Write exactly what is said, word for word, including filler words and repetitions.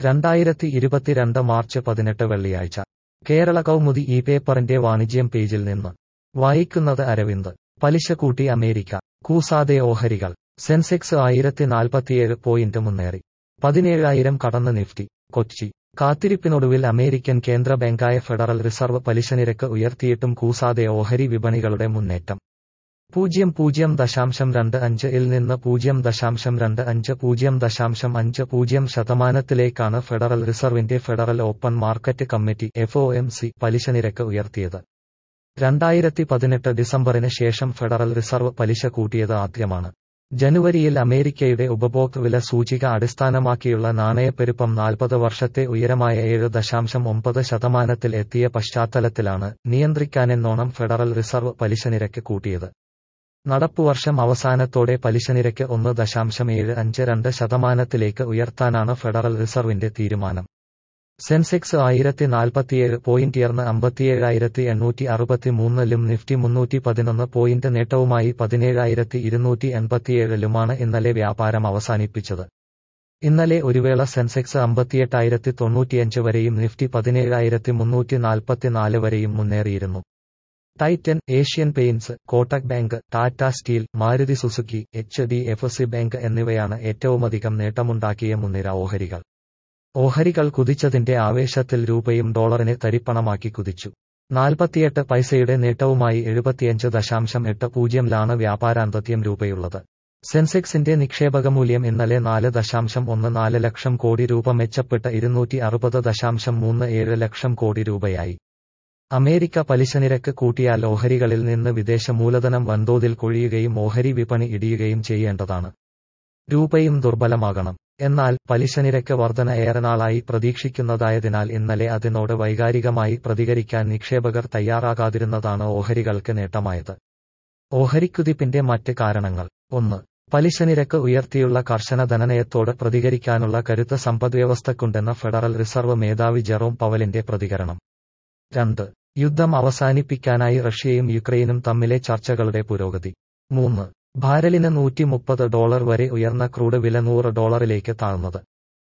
രണ്ടായിരത്തി ഇരുപത്തിരണ്ട് മാർച്ച് പതിനെട്ട് വെള്ളിയാഴ്ച കേരള കൗമുദി ഈ പേപ്പറിന്റെ വാണിജ്യം പേജിൽ നിന്ന് വായിക്കുന്നത് അരവിന്ദ്. പലിശ കൂട്ടി അമേരിക്ക, കൂസാതെ ഓഹരികൾ. സെൻസെക്സ് ആയിരത്തി നാൽപ്പത്തിയേഴ് പോയിന്റ് മുന്നേറി. പതിനേഴായിരം കടന്ന് നിഫ്റ്റി. കൊച്ചി, കാത്തിരിപ്പിനൊടുവിൽ അമേരിക്കൻ കേന്ദ്ര ബാങ്കായ ഫെഡറൽ റിസർവ് പലിശനിരക്ക് ഉയർത്തിയിട്ടും കൂസാതെ ഓഹരി വിപണികളുടെ മുന്നേറ്റം. പൂജ്യം പൂജ്യം ദശാംശം രണ്ട് അഞ്ച് ഇൽ നിന്ന് പൂജ്യം ദശാംശം രണ്ട് അഞ്ച് പൂജ്യം ദശാംശം അഞ്ച് പൂജ്യം ശതമാനത്തിലേക്കാണ് ഫെഡറൽ റിസർവിന്റെ federal open market committee F O M C പലിശനിരക്ക് ഉയർത്തിയത്. രണ്ടായിരത്തി പതിനെട്ട് ഡിസംബറിന് ശേഷം ഫെഡറൽ റിസർവ് പലിശ കൂട്ടിയത് ആദ്യമാണ്. ജനുവരിയിൽ അമേരിക്കയുടെ ഉപഭോക്തൃവില സൂചിക അടിസ്ഥാനമാക്കിയുള്ള നാണയപ്പെരുപ്പം നാൽപ്പത് വർഷത്തെ ഉയരമായ ഏഴ് ദശാംശം ഒമ്പത് ശതമാനത്തിൽ എത്തിയ പശ്ചാത്തലത്തിലാണ് നിയന്ത്രിക്കാനെന്നോണം ഫെഡറൽ റിസർവ് പലിശനിരക്ക് കൂട്ടിയത്. നടപ്പുവർഷം അവസാനത്തോടെ പലിശനിരക്ക് ഒന്ന് ദശാംശം ഏഴ് അഞ്ച് രണ്ട് ശതമാനത്തിലേക്ക് ഉയർത്താനാണ് ഫെഡറൽ റിസർവിന്റെ തീരുമാനം. സെൻസെക്സ് ആയിരത്തി നാൽപ്പത്തിയേഴ് പോയിന്റ് ഉയർന്ന് അമ്പത്തിയേഴായിരത്തി എണ്ണൂറ്റി അറുപത്തിമൂന്നിലും നിഫ്റ്റി മുന്നൂറ്റി പതിനൊന്ന് പോയിന്റ് നേട്ടവുമായി പതിനേഴായിരത്തി ഇരുന്നൂറ്റി എൺപത്തിയേഴിലുമാണ് ഇന്നലെ വ്യാപാരം അവസാനിപ്പിച്ചത്. ഇന്നലെ ഒരുവേള സെൻസെക്സ് അമ്പത്തിയെട്ടായിരത്തി തൊണ്ണൂറ്റിയഞ്ച് വരെയും നിഫ്റ്റി പതിനേഴായിരത്തി മുന്നൂറ്റി നാൽപ്പത്തിനാല് വരെയും മുന്നേറിയിരുന്നു. Titan, Asian Paints, Kotak Bank, Tata Steel, Maruti Suzuki, H D F C Bank എന്നിവയാണ് ഏറ്റവുമധികം നേട്ടമുണ്ടാക്കിയ മുൻനിര ഓഹരികൾ. ഓഹരികൾ കുതിച്ചതിന്റെ ആവേശത്തിൽ രൂപയും ഡോളറിനെ തരിപ്പണമാക്കി കുതിച്ചു. നാൽപ്പത്തിയെട്ട് പൈസയുടെ നേട്ടവുമായി എഴുപത്തിയഞ്ച് ദശാംശം എട്ട് പൂജ്യംലാണ് വ്യാപാരാന്ത്യത്യം രൂപയുള്ളത്. സെൻസെക്സിന്റെ നിക്ഷേപകമൂല്യം ഇന്നലെ നാല് ദശാംശം ഒന്ന് നാല് ലക്ഷം കോടി രൂപ മെച്ചപ്പെട്ട് ഇരുന്നൂറ്റി അറുപത് ദശാംശം മൂന്ന് ഏഴ് ലക്ഷം കോടി രൂപയായി. അമേരിക്ക പലിശനിരക്ക് കൂട്ടിയാൽ ഓഹരികളിൽ നിന്ന് വിദേശ മൂലധനം വൻതോതിൽ കൊഴിയുകയും ഓഹരി വിപണി ഇടിയുകയും ചെയ്യേണ്ടതാണ്. രൂപയും ദുർബലമാകണം. എന്നാൽ പലിശനിരക്ക് വർധന ഏറെ നാളായി പ്രതീക്ഷിക്കുന്നതായതിനാൽ ഇന്നലെ അതിനോട് വൈകാരികമായി പ്രതികരിക്കാൻ നിക്ഷേപകർ തയ്യാറാകാതിരുന്നതാണ് ഓഹരികൾക്ക് നേട്ടമായത്. ഓഹരിക്കുതിപ്പിന്റെ മറ്റ് കാരണങ്ങൾ. ഒന്ന്, പലിശനിരക്ക് ഉയർത്തിയുള്ള കർശന ധനനയത്തോട് പ്രതികരിക്കാനുള്ള കരുത്ത് സമ്പദ്വ്യവസ്ഥയ്ക്കുണ്ടെന്ന ഫെഡറൽ റിസർവ് മേധാവി ജെറോം പവലിന്റെ പ്രതികരണം. രണ്ട്, യുദ്ധം അവസാനിപ്പിക്കാനായി റഷ്യയും യുക്രൈനും തമ്മിലെ ചർച്ചകളുടെ പുരോഗതി. മൂന്ന്, ബാരലിന് നൂറ്റി മുപ്പത് ഡോളർ വരെ ഉയർന്ന ക്രൂഡ് വില നൂറ് ഡോളറിലേക്ക് താഴ്ന്നത്.